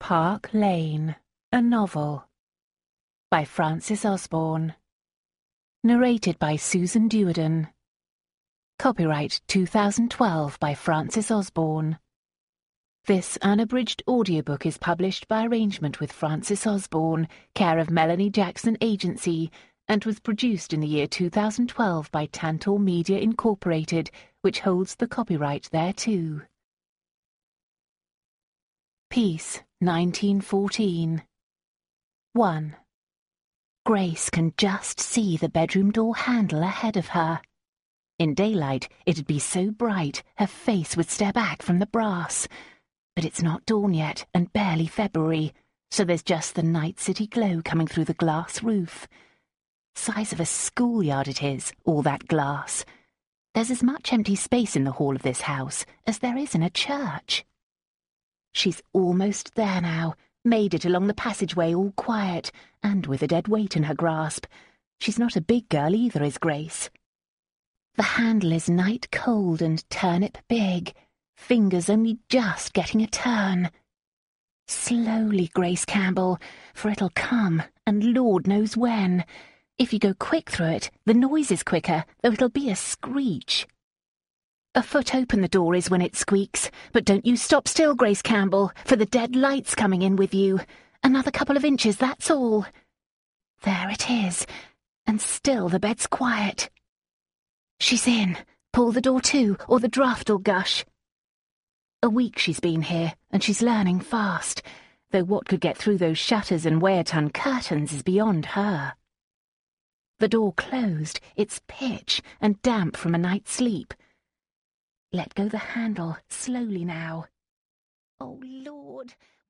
Park Lane, a novel by Frances Osborne. Narrated by Susan Duerden. Copyright 2012 by Frances Osborne. This unabridged audiobook is published by arrangement with Frances Osborne, care of Melanie Jackson Agency, and was produced in the year 2012 by Tantor Media Incorporated, which holds the copyright thereto. Peace, 1914. 1. Grace can just see the bedroom door handle ahead of her. In daylight, it'd be so bright her face would stare back from the brass. But it's not dawn yet, and barely February, so there's just the night city glow coming through the glass roof. Size of a schoolyard it is, all that glass. There's as much empty space in the hall of this house as there is in a church. She's almost there now, made it along the passageway all quiet, and with a dead weight in her grasp. She's not a big girl either, is Grace. The handle is night cold and turnip big, fingers only just getting a turn. Slowly, Grace Campbell, for it'll come, and Lord knows when. If you go quick through it, the noise is quicker, though it'll be a screech. A foot open the door is when it squeaks, but don't you stop still, Grace Campbell, for the dead light's coming in with you. Another couple of inches, that's all. There it is, and still the bed's quiet. She's in. Pull the door to, or the draft'll gush. A week she's been here, and she's learning fast, though what could get through those shutters and wear-ton curtains is beyond her. The door closed, it's pitch and damp from a night's sleep. Let go the handle, slowly now. Oh, Lord!